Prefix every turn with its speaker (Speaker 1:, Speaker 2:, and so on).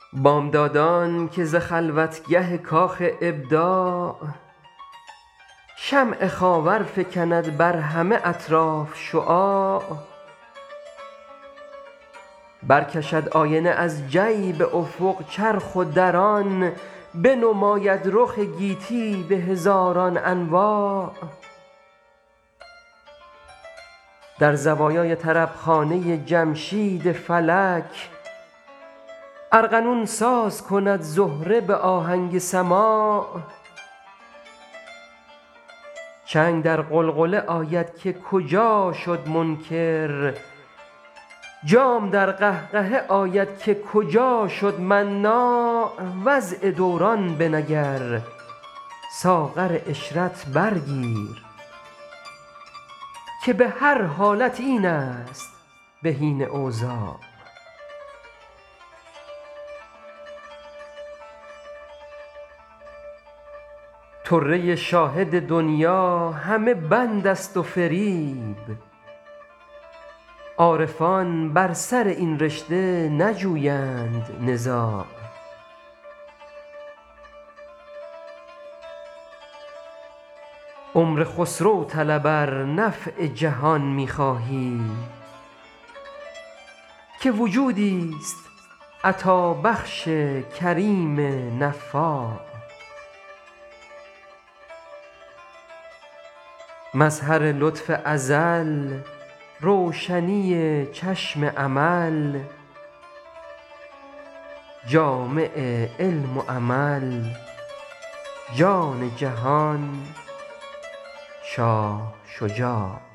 Speaker 1: بامدادان که ز خلوتگه کاخ ابداع شمع خاور فکند بر همه اطراف شعاع برکشد آینه از جیب افق چرخ و در آن بنماید رخ گیتی به هزاران انواع در زوایای طربخانه جمشید فلک ارغنون ساز کند زهره به آهنگ سماع چنگ در غلغله آید که کجا شد منکر جام در قهقهه آید که کجا شد مناع وضع دوران بنگر ساغر عشرت برگیر که به هر حالت این است بهین اوضاع طره شاهد دنیا همه بند است و فریب عارفان بر سر این رشته نجویند نزاع عمر خسرو طلب ار نفع جهان می خواهی که وجودی است عطابخش کریم نفاع مظهر لطف ازل روشنی چشم امل جامع علم و عمل جان جهان شاه شجاع